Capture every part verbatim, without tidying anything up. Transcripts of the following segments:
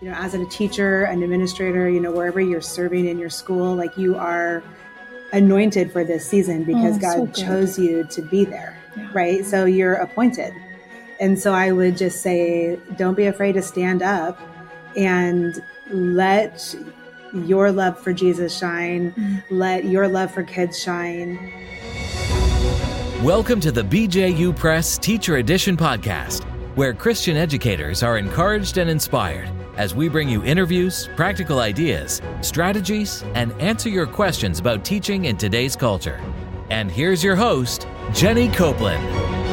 you know, as a teacher, an administrator, you know, wherever you're serving in your school, like you are anointed for this season because oh, God so chose you to be there, yeah. right? So you're appointed. And so I would just say, don't be afraid to stand up and let your love for Jesus shine. Mm-hmm. Let your love for kids shine. Welcome to the B J U Press Teacher Edition podcast, where Christian educators are encouraged and inspired as we bring you interviews, practical ideas, strategies, and answer your questions about teaching in today's culture. And here's your host, Jenny Copeland.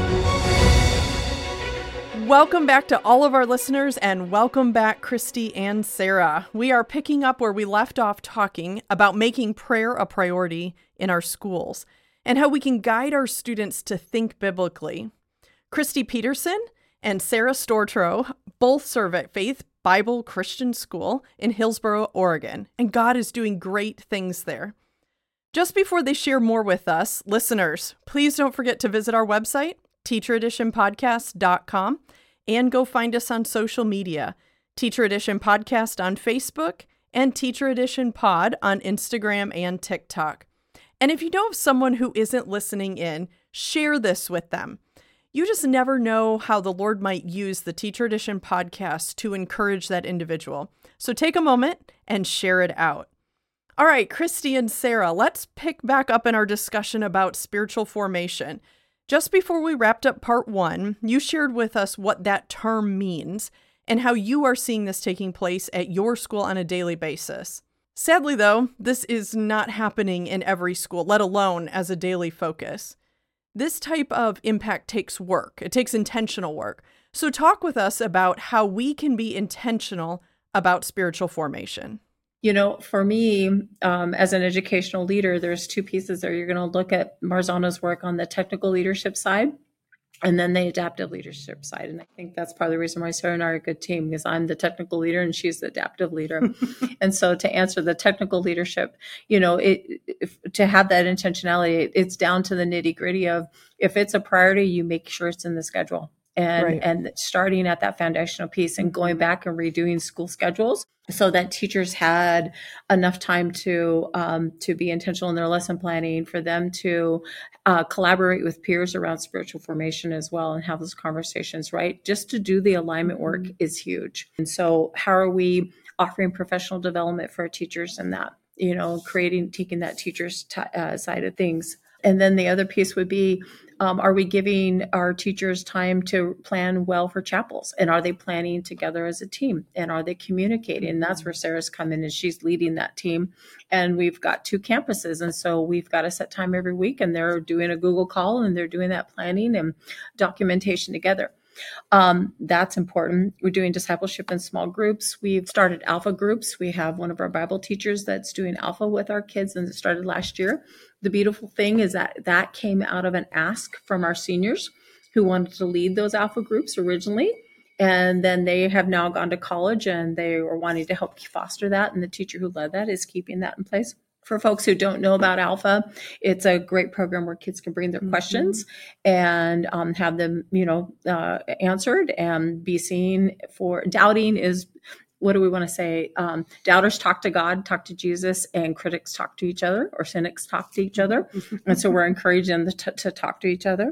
Welcome back to all of our listeners, and welcome back, Christy and Sarah. We are picking up where we left off talking about making prayer a priority in our schools and how we can guide our students to think biblically. Christy Peterson and Sarah Stortrow both serve at Faith Bible Christian School in Hillsboro, Oregon, and God is doing great things there. Just before they share more with us, listeners, please don't forget to visit our website, teacher edition podcast dot com, and go find us on social media, Teacher Edition Podcast on Facebook and Teacher Edition Pod on Instagram and TikTok. And if you know of someone who isn't listening in, share this with them. You just never know how the Lord might use the Teacher Edition podcast to encourage that individual. So take a moment and share it out. All right, Christy and Sarah, let's pick back up in our discussion about spiritual formation. Just before we wrapped up part one, you shared with us what that term means and how you are seeing this taking place at your school on a daily basis. Sadly, though, this is not happening in every school, let alone as a daily focus. This type of impact takes work. It takes intentional work. So talk with us about how we can be intentional about spiritual formation. You know, for me, um, as an educational leader, there's two pieces there. You're going to look at Marzano's work on the technical leadership side and then the adaptive leadership side. And I think that's part of the reason why Sarah and I are a good team, because I'm the technical leader and she's the adaptive leader. And so to answer the technical leadership, you know, it, if, to have that intentionality, it's down to the nitty gritty of if it's a priority, you make sure it's in the schedule. And, right. and starting at that foundational piece and going back and redoing school schedules so that teachers had enough time to um, to be intentional in their lesson planning, for them to uh, collaborate with peers around spiritual formation as well and have those conversations, right? Just to do the alignment work mm-hmm. is huge. And so how are we offering professional development for our teachers in that, you know, creating, taking that teacher's t- uh, side of things. And then the other piece would be, um, are we giving our teachers time to plan well for chapels? And are they planning together as a team? And are they communicating? And that's where Sarah's come in, and she's leading that team. And we've got two campuses. And so we've got a set time every week, and they're doing a Google call and they're doing that planning and documentation together. Um, that's important. We're doing discipleship in small groups. We've started alpha groups. We have one of our Bible teachers that's doing alpha with our kids, and it started last year. The beautiful thing is that that came out of an ask from our seniors who wanted to lead those alpha groups originally. And then they have now gone to college and they are wanting to help foster that. And the teacher who led that is keeping that in place. For folks who don't know about Alpha, it's a great program where kids can bring their mm-hmm. questions and um, have them, you know, uh, answered and be seen for. Doubting is, what do we want to say? Um, doubters talk to God, talk to Jesus, and critics talk to each other, or cynics talk to each other. And so we're encouraging them to, to talk to each other.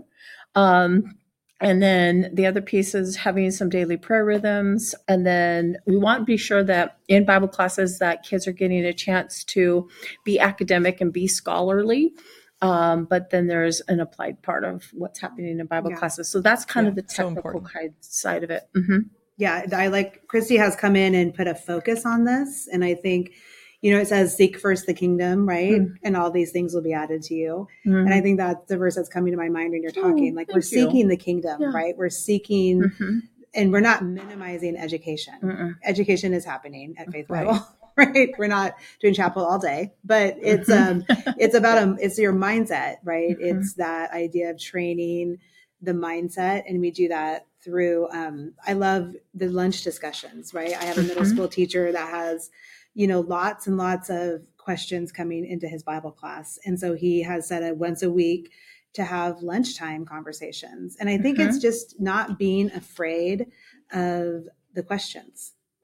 Um, And then the other piece is having some daily prayer rhythms. And then we want to be sure that in Bible classes that kids are getting a chance to be academic and be scholarly. Um, but then there's an applied part of what's happening in Bible yeah. classes. So that's kind yeah, of the technical so side of it. Mm-hmm. Yeah, I like Christy has come in and put a focus on this. And I think, you know, it says, seek first the kingdom, right? Mm. And all these things will be added to you. Mm. And I think that's the verse that's coming to my mind when you're talking. Oh, like we're seeking you. the kingdom, yeah. right? We're seeking, mm-hmm. and we're not minimizing education. Mm-mm. Education is happening at Faith right. Bible, right? We're not doing chapel all day, but it's um, it's about um, it's your mindset, right? Mm-hmm. It's that idea of training the mindset, and we do that through. Um, I love the lunch discussions, right? I have a middle mm-hmm. school teacher that has, you know, lots and lots of questions coming into his Bible class. And so he has said it once a week to have lunchtime conversations. And I think mm-hmm. it's just not being afraid of the questions,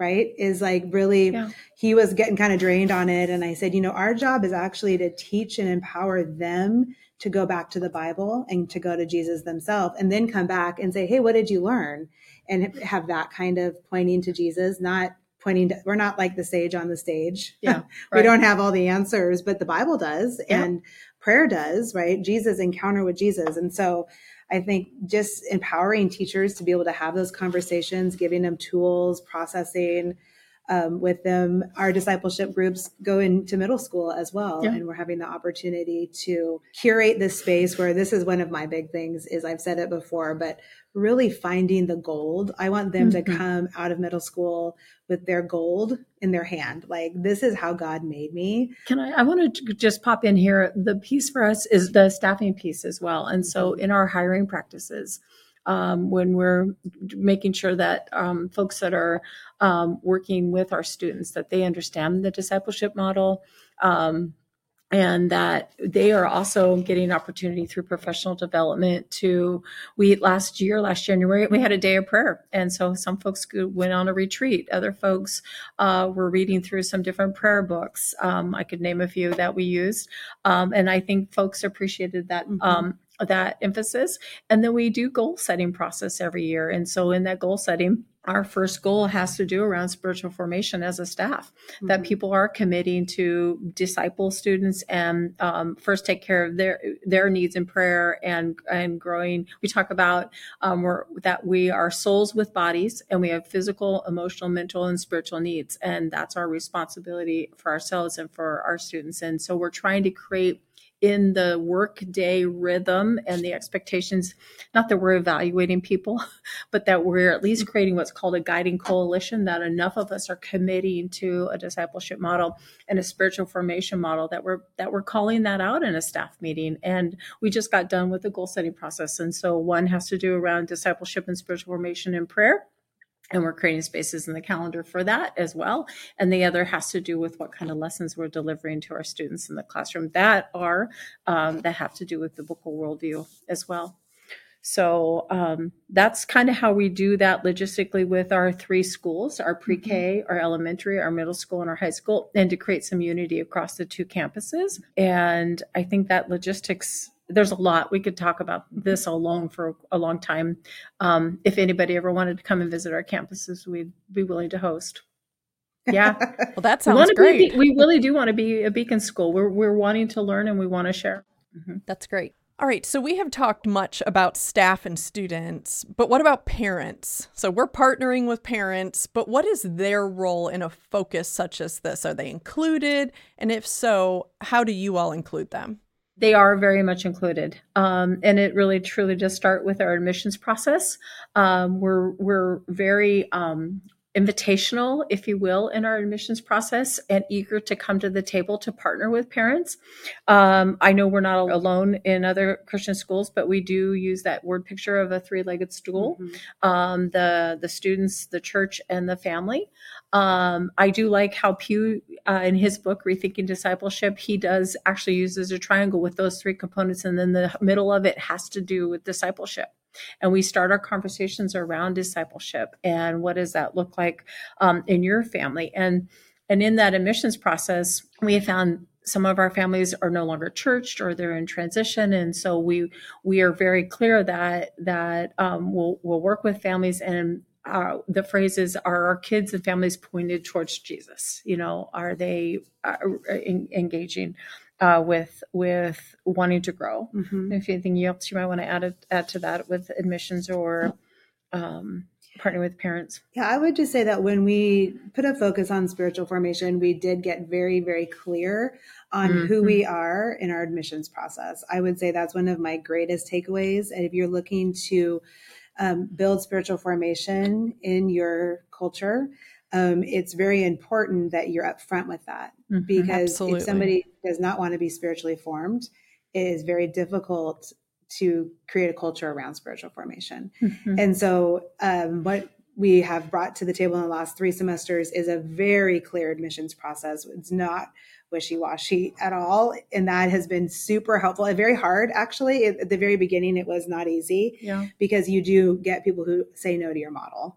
right? Is like really, Yeah. he was getting kind of drained on it. And I said, you know, our job is actually to teach and empower them to go back to the Bible and to go to Jesus themselves, and then come back and say, hey, what did you learn? And have that kind of pointing to Jesus, not pointing to, we're not like the sage on the stage. Yeah, we right. don't have all the answers, but the Bible does, Yeah. and prayer does, right? Jesus, encounter with Jesus. And so I think just empowering teachers to be able to have those conversations, giving them tools, processing um, with them. Our discipleship groups go into middle school as well. Yeah. And we're having the opportunity to curate this space where this is one of my big things is I've said it before, but really finding the gold. I want them Mm-hmm. to come out of middle school with their gold in their hand. Like, this is how God made me. Can I, I want to just pop in here. The piece for us is the staffing piece as well. And so in our hiring practices, um, when we're making sure that um, folks that are um, working with our students, that they understand the discipleship model, um, and that they are also getting opportunity through professional development to, we last year, last January, we had a day of prayer. And so some folks went on a retreat. Other folks uh, were reading through some different prayer books. Um, I could name a few that we used. Um, and I think folks appreciated that, Mm-hmm. um, that emphasis. And then we do goal setting process every year. And so in that goal setting, our first goal has to do around spiritual formation as a staff, mm-hmm. that people are committing to disciple students and um, first take care of their their needs in prayer and and growing. We talk about um, we're, that we are souls with bodies, and we have physical, emotional, mental, and spiritual needs, and that's our responsibility for ourselves and for our students. And so we're trying to create in the workday rhythm and the expectations, not that we're evaluating people, but that we're at least creating what's called a guiding coalition, that enough of us are committing to a discipleship model and a spiritual formation model that we're that we're calling that out in a staff meeting. And we just got done with the goal setting process. And so one has to do around discipleship and spiritual formation and prayer. And we're creating spaces in the calendar for that as well. And the other has to do with what kind of lessons we're delivering to our students in the classroom that are, um, that have to do with biblical worldview as well. So um, that's kind of how we do that logistically with our three schools, our pre-K, mm-hmm. our elementary, our middle school, and our high school, and to create some unity across the two campuses. And I think that logistics, there's a lot. We could talk about this alone for a long time. Um, if anybody ever wanted to come and visit our campuses, we'd be willing to host. Yeah. Well, that sounds we great. Be, we really do want to be a beacon school. We're, we're wanting to learn and we want to share. Mm-hmm. That's great. All right. So we have talked much about staff and students, but what about parents? So we're partnering with parents, but what is their role in a focus such as this? Are they included? And if so, how do you all include them? They are very much included. Um, and it really truly does start with our admissions process. Um, we're, we're very, um, invitational, if you will, in our admissions process and eager to come to the table to partner with parents. Um, I know we're not alone in other Christian schools, but we do use that word picture of a three-legged stool, mm-hmm. um, the, the students, the church, and the family. Um, I do like how Pew, uh, in his book, Rethinking Discipleship, he does actually uses a triangle with those three components. And then the middle of it has to do with discipleship. And we start our conversations around discipleship and what does that look like um, in your family. And, and in that admissions process, we have found some of our families are no longer churched or they're in transition. And so we, we are very clear that, that um, we'll, we'll work with families, and Uh, the phrase is, are our kids and families pointed towards Jesus? You know, are they uh, in, engaging uh, with with wanting to grow? Mm-hmm. If anything else you might want to add add to that with admissions or um, partnering with parents. Yeah, I would just say that when we put a focus on spiritual formation, we did get very, very clear on mm-hmm. who we are in our admissions process. I would say that's one of my greatest takeaways. And if you're looking to Um, build spiritual formation in your culture, um, it's very important that you're upfront with that. Mm-hmm, because absolutely. If somebody does not want to be spiritually formed, it is very difficult to create a culture around spiritual formation. Mm-hmm. And so um, what we have brought to the table in the last three semesters is a very clear admissions process. It's not wishy-washy at all. And that has been super helpful and very hard. Actually, at the very beginning, it was not easy yeah. because you do get people who say no to your model.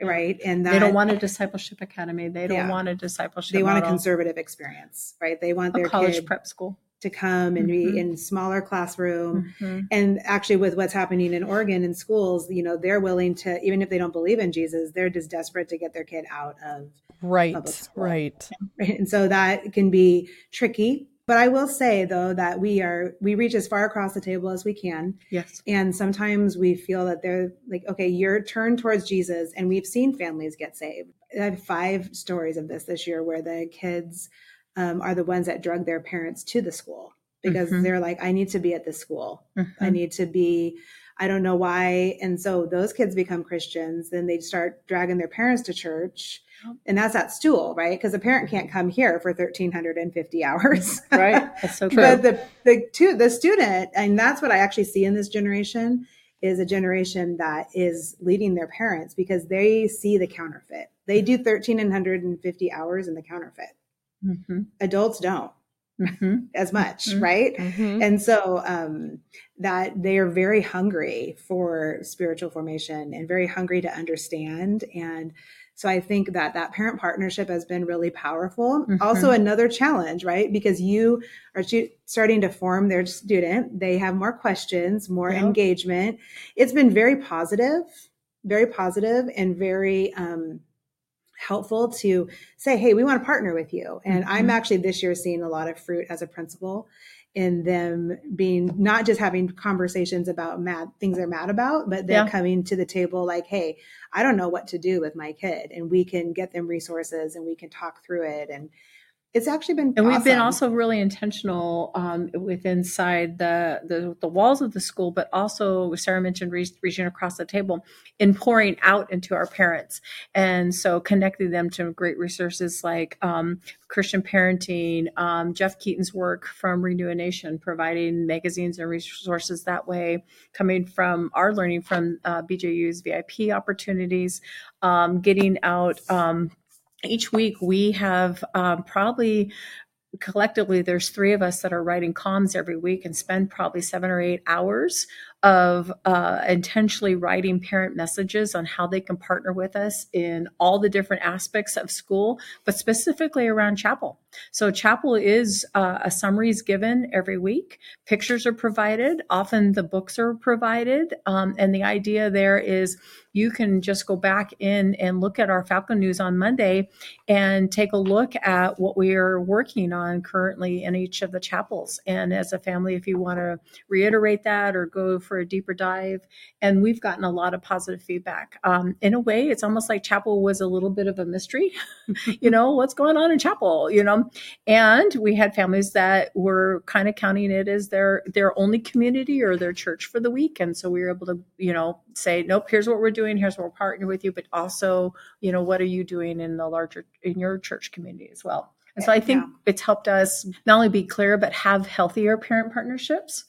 right? And that they don't want a discipleship academy. They don't Yeah. want a discipleship they want a model. conservative experience, right? They want A their college kid prep school. to come and Mhm. be in smaller classroom. Mhm. And actually with what's happening in Oregon in schools, you know, they're willing to, even if they don't believe in Jesus, they're just desperate to get their kid out of Right, public school. right. And so that can be tricky. But I will say though that we are we reach as far across the table as we can. Yes. And sometimes we feel that they're like, okay, you're turned towards Jesus, and we've seen families get saved. I have five stories of this this year where the kids um, are the ones that drug their parents to the school because Mhm. they're like, I need to be at this school. Mhm. I need to be, I don't know why. And so those kids become Christians. Then they start dragging their parents to church. And that's at stool, right? Because the parent can't come here for one thousand three hundred fifty hours. Right. That's so true. But the, the, two, the student, and that's what I actually see in this generation, is a generation that is leading their parents because they see the counterfeit. They do one thousand three hundred fifty hours in the counterfeit. Mhm. Adults don't Mhm. as much, Mhm. right? Mhm. And so um, that they are very hungry for spiritual formation and very hungry to understand. And so I think that that parent partnership has been really powerful. Mhm. Also another challenge, right? Because you are stu- starting to form their student. They have more questions, more Yep. engagement. It's been very positive, very positive and very um, helpful to say, hey, we want to partner with you. And Mhm. I'm actually this year seeing a lot of fruit as a principal in them being not just having conversations about mad things they're mad about, but they're Yeah. coming to the table like, hey, I don't know what to do with my kid. And we can get them resources and we can talk through it. And it's actually been And we've been awesome. also really intentional um, with inside the, the the walls of the school, but also Sarah mentioned re- reaching across the table in pouring out into our parents, and so connecting them to great resources like um, Christian Parenting, um, Jeff Keaton's work from Renew a Nation, providing magazines and resources that way, coming from our learning from uh, B J U's V I P opportunities, um, getting out. Um, each week we have um, probably collectively, there's three of us that are writing comms every week and spend probably seven or eight hours of uh, intentionally writing parent messages on how they can partner with us in all the different aspects of school, but specifically around chapel. So chapel is uh, a summaries given every week. Pictures are provided. Often the books are provided. Um, and the idea there is you can just go back in and look at our Falcon News on Monday and take a look at what we are working on currently in each of the chapels. And as a family, if you want to reiterate that or go for a deeper dive, and we've gotten a lot of positive feedback. Um, in a way, it's almost like chapel was a little bit of a mystery. You know, what's going on in chapel, you know? And we had families that were kind of counting it as their, their only community or their church for the week. And so we were able to, you know, say, nope, here's what we're doing. Here's what we're partnering with you. But also, you know, what are you doing in the larger, in your church community as well? And so I think Yeah. it's helped us not only be clear, but have healthier parent partnerships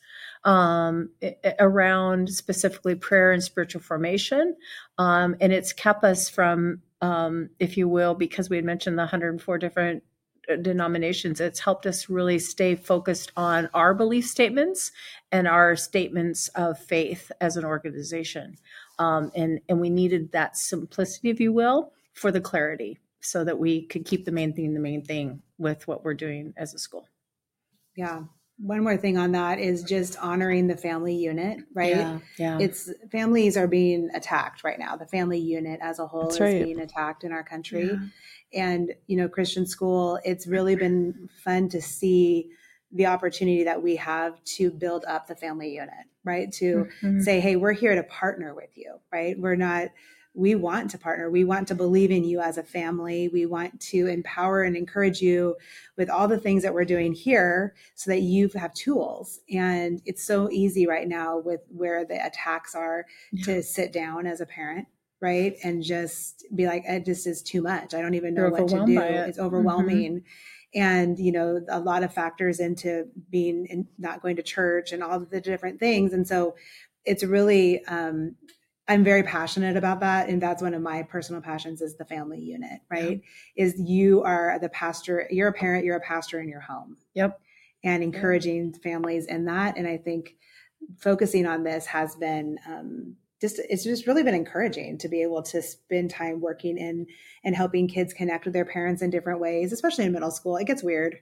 um, around specifically prayer and spiritual formation. Um, and it's kept us from, um, if you will, because we had mentioned the one hundred four different denominations, it's helped us really stay focused on our belief statements and our statements of faith as an organization. Um, and, and we needed that simplicity, if you will, for the clarity so that we could keep the main thing, the main thing with what we're doing as a school. Yeah. One more thing on that is just honoring the family unit, right? Yeah, yeah. It's families are being attacked right now. The family unit as a whole That's is right. being attacked in our country. Yeah. And, you know, Christian school, it's really been fun to see the opportunity that we have to build up the family unit, right? To Mhm. say, hey, we're here to partner with you, right? We're not, we want to partner. We want to believe in you as a family. We want to empower and encourage you with all the things that we're doing here so that you have tools. And it's so easy right now with where the attacks are Yeah. to sit down as a parent, right? And just be like, it just is too much. I don't even know You're what to overwhelmed do. by it. It's overwhelming. And, you know, a lot of factors into being in, not going to church and all of the different things. And so it's really, um, I'm very passionate about that. And that's one of my personal passions is the family unit, right? Yeah. Is you are the pastor, you're a parent, you're a pastor in your home. Yep. And encouraging yep. families in that. And I think focusing on this has been um, just, it's just really been encouraging to be able to spend time working in and helping kids connect with their parents in different ways, especially in middle school. It gets weird,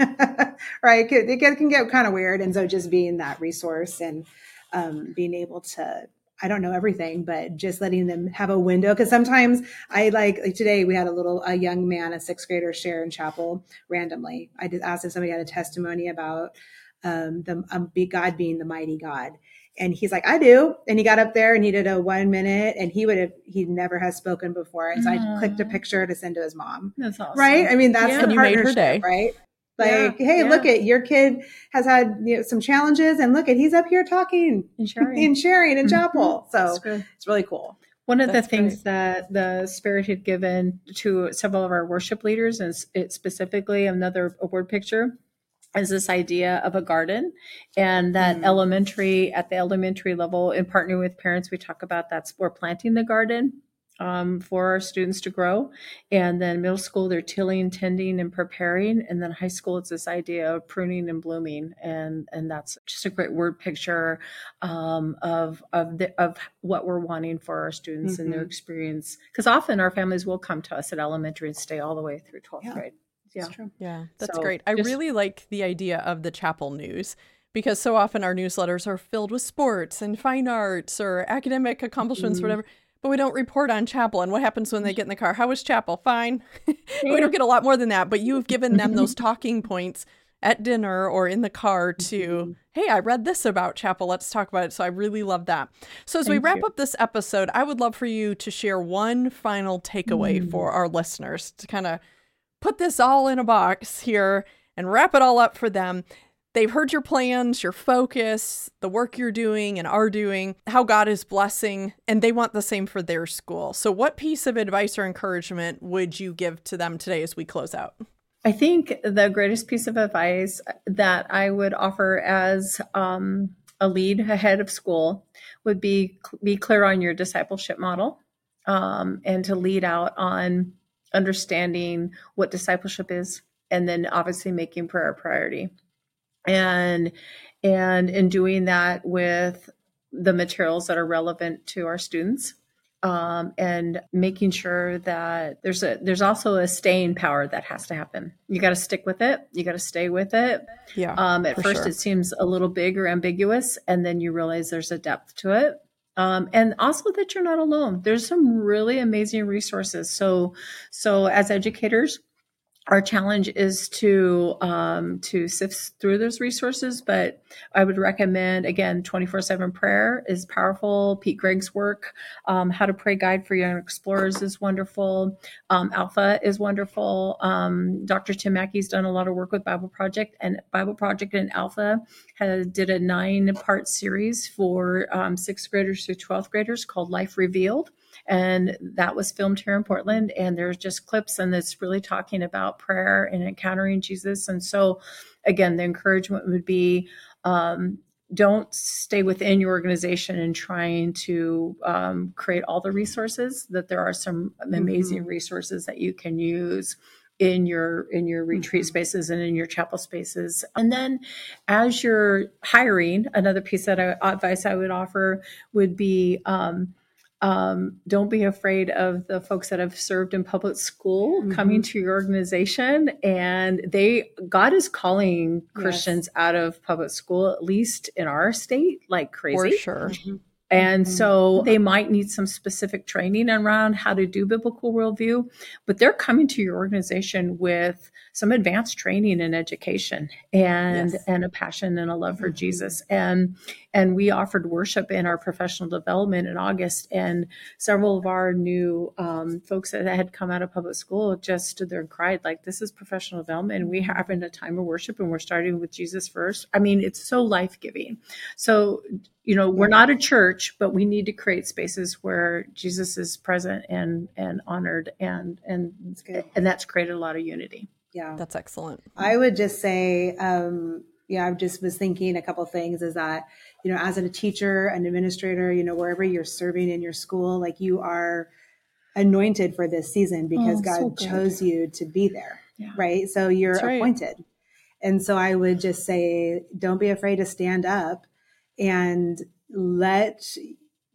right? It, get, it can get kind of weird. And so just being that resource and um, being able to, I don't know everything, but just letting them have a window. Cause sometimes I like, like today we had a little, a young man, a sixth grader share in chapel randomly. I just asked if somebody had a testimony about um, the um, God being the mighty God. And he's like, I do. And he got up there and he did a one minute and he would have, he never has spoken before. And so Aww. I clicked a picture to send to his mom. That's awesome. Right. I mean, that's Yeah. the And you made her partnership, day. right? Like, Yeah, hey, yeah. look at your kid has had you know, some challenges and look at, he's up here talking And sharing. and sharing in Mhm. chapel. So That's good. it's really cool. One of That's the things great. that the Spirit had given to several of our worship leaders, and it specifically another word picture, is this idea of a garden, and that Mm. elementary, at the elementary level, in partnering with parents, we talk about that's we're planting the garden um, for our students to grow. And then middle school, they're tilling, tending, and preparing. And then high school, it's this idea of pruning and blooming. And and that's just a great word picture um, of of the, of what we're wanting for our students Mm-hmm. and their experience. Because often our families will come to us at elementary and stay all the way through twelfth Yeah. grade. Yeah. It's true. Yeah, that's So great. I just- really like the idea of the chapel news because so often our newsletters are filled with sports and fine arts or academic accomplishments, Mhm. whatever, but we don't report on chapel. And what happens when they get in the car? How was chapel? Fine. We don't get a lot more than that, but you've given them those talking points at dinner or in the car to, hey, I read this about chapel. Let's talk about it. So I really love that. So as we Thank wrap you. up this episode, I would love for you to share one final takeaway Mm. for our listeners to kind of put this all in a box here and wrap it all up for them. They've heard your plans, your focus, the work you're doing and are doing, how God is blessing, and they want the same for their school. So what piece of advice or encouragement would you give to them today as we close out? I think the greatest piece of advice that I would offer as um, a lead ahead of school would be be clear on your discipleship model um, and to lead out on understanding what discipleship is, and then obviously making prayer a priority. And and in doing that with the materials that are relevant to our students, um, and making sure that there's a there's also a staying power that has to happen. You got to stick with it. You got to stay with it. Yeah, Um, at for first, sure. it seems a little big or ambiguous, and then you realize there's a depth to it. Um, and also that you're not alone. There's some really amazing resources. So, so as educators, our challenge is to um, to sift through those resources, but I would recommend, again, twenty-four seven prayer is powerful. Pete Gregg's work, um, How to Pray Guide for Young Explorers is wonderful. Um, Alpha is wonderful. Um, Doctor Tim Mackey's done a lot of work with Bible Project, and Bible Project and Alpha has, did a nine-part series for um, sixth graders through twelfth graders called Life Revealed. And that was filmed here in Portland. And there's just clips, and it's really talking about prayer and encountering Jesus. And so, again, the encouragement would be um, don't stay within your organization and trying to um, create all the resources, that there are some amazing Mm-hmm. resources that you can use in your in your retreat Mhm. spaces and in your chapel spaces. And then as you're hiring, another piece of advice I would offer would be um, Um, don't be afraid of the folks that have served in public school Mhm. coming to your organization. And they, God is calling Yes. Christians out of public school, at least in our state, like For crazy. sure. And Mhm. so they might need some specific training around how to do biblical worldview, but they're coming to your organization with some advanced training and education and, Yes. and a passion and a love for Mhm. Jesus. And, and we offered worship in our professional development in August, and several of our new um, folks that had come out of public school just stood there and cried, like, this is professional development, and we are having a time of worship, and we're starting with Jesus first. I mean, it's so life-giving. So, you know, we're not a church, but we need to create spaces where Jesus is present and and honored, and and That's good. and that's created a lot of unity. Yeah. That's excellent. I would just say, um, yeah, I just was thinking a couple of things is that, you know, as a teacher, an administrator, you know, wherever you're serving in your school, like you are anointed for this season because Oh, God so good. chose you to be there. Yeah. Right. So you're That's right. appointed. And so I would just say, don't be afraid to stand up and let, you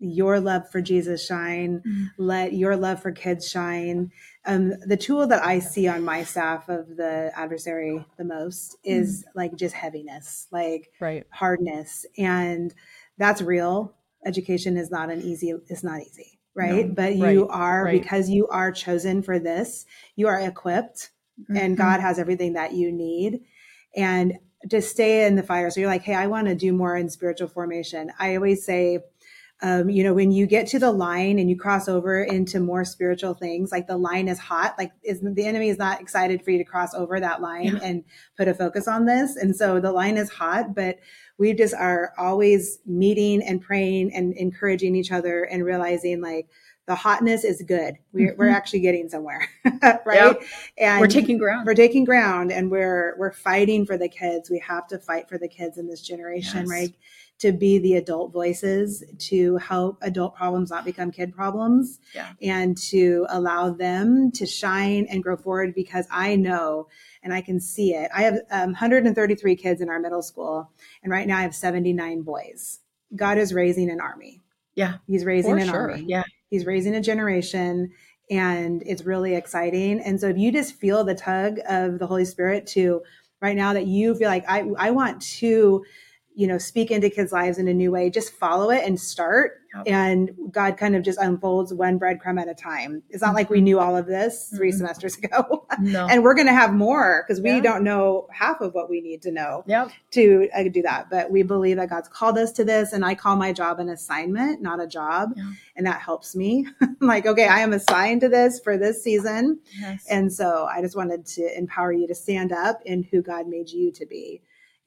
your love for Jesus shine. Mm. Let your love for kids shine. Um, the tool that I see on my staff of the adversary the most is mm. like just heaviness, like right. hardness. And that's real. Education is not an easy, it's not easy, right? No. But you right. are, right. because you are chosen for this, you are equipped mm-hmm. and God has everything that you need. And just stay in the fire. So you're like, hey, I want to do more in spiritual formation. I always say, Um, you know, when you get to the line and you cross over into more spiritual things, like the line is hot, like is, the enemy is not excited for you to cross over that line yeah. and put a focus on this. And so the line is hot, but we just are always meeting and praying and encouraging each other and realizing like the hotness is good. We're, mm-hmm. we're actually getting somewhere, right? Yep. And we're taking ground. We're taking ground and we're, we're fighting for the kids. We have to fight for the kids in this generation, yes. right? To be the adult voices, to help adult problems not become kid problems, yeah. and to allow them to shine and grow forward, because I know and I can see it. I have um, one hundred thirty-three kids in our middle school, and right now I have seventy-nine boys. God is raising an army. Yeah. He's raising For an sure. army. Yeah. He's raising a generation, and it's really exciting. And so if you just feel the tug of the Holy Spirit to right now that you feel like I, I want to, you know, speak into kids' lives in a new way, just follow it and start. Yep. And God kind of just unfolds one breadcrumb at a time. It's not mm-hmm. like we knew all of this three mm-hmm. semesters ago. No. And we're going to have more because we yeah. don't know half of what we need to know yep. to uh, do that. But we believe that God's called us to this. And I call my job an assignment, not a job. Yeah. And that helps me. I'm like, okay, I am assigned to this for this season. Yes. And so I just wanted to empower you to stand up in who God made you to be.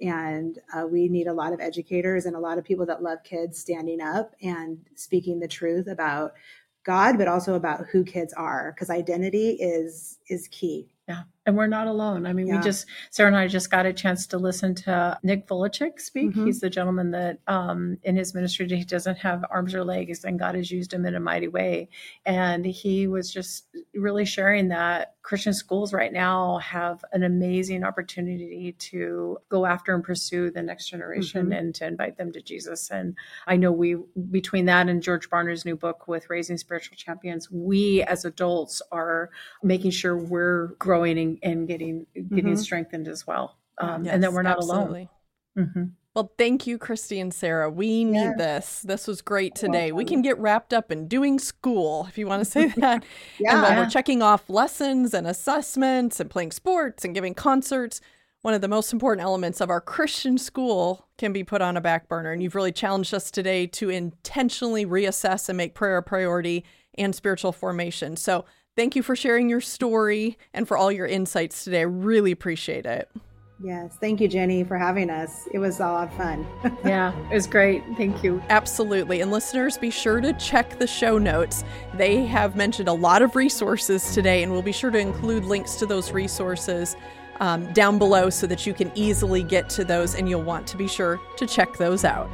And uh, we need a lot of educators and a lot of people that love kids standing up and speaking the truth about God, but also about who kids are, because identity is is key. Yeah. And we're not alone. I mean, yeah. we just, Sarah and I just got a chance to listen to Nick Vujicic speak. Mm-hmm. He's the gentleman that um, in his ministry, he doesn't have arms or legs, and God has used him in a mighty way. And he was just really sharing that Christian schools right now have an amazing opportunity to go after and pursue the next generation mm-hmm. and to invite them to Jesus. And I know we, between that and George Barna's new book with Raising Spiritual Champions, we as adults are making sure we're growing and and getting getting mm-hmm. strengthened as well. Um, yes, and that we're not absolutely. alone. Mm-hmm. Well, thank you, Christy and Sarah. We need yes. this. This was great today. We can get wrapped up in doing school, if you want to say that. yeah. And while we're checking off lessons and assessments and playing sports and giving concerts, one of the most important elements of our Christian school can be put on a back burner. And you've really challenged us today to intentionally reassess and make prayer a priority and spiritual formation. So thank you for sharing your story and for all your insights today. I really appreciate it. Yes. Thank you, Jenny, for having us. It was a lot of fun. Yeah, it was great. Thank you. Absolutely. And listeners, be sure to check the show notes. They have mentioned a lot of resources today, and we'll be sure to include links to those resources um, down below so that you can easily get to those, and you'll want to be sure to check those out.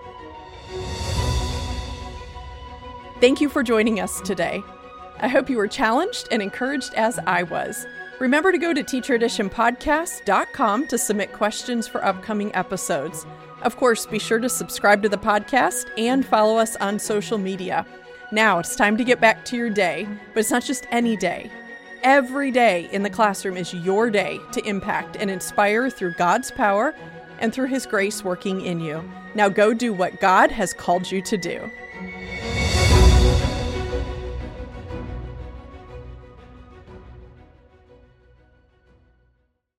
Thank you for joining us today. I hope you were challenged and encouraged as I was. Remember to go to teacher edition podcast dot com to submit questions for upcoming episodes. Of course, be sure to subscribe to the podcast and follow us on social media. Now it's time to get back to your day, but it's not just any day. Every day in the classroom is your day to impact and inspire through God's power and through His grace working in you. Now go do what God has called you to do.